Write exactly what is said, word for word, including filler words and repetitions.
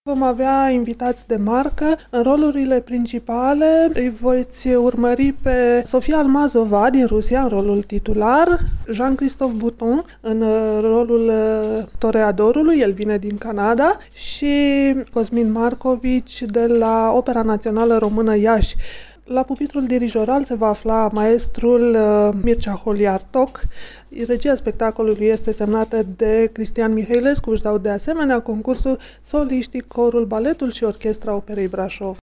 Vom avea invitați de marcă. În rolurile principale îi voiți urmări pe Sofia Almazova din Rusia în rolul titular, Jean-Christophe Bouton în rolul toreadorului, el vine din Canada, și Cosmin Marcovici de la Opera Națională Română Iași. La pupitrul dirijoral se va afla maestrul Mircea Holiartoc. Regia spectacolului este semnată de Cristian Mihailescu. Își dau de asemenea concursul soliștii, corul, baletul și orchestra Operei Brașov.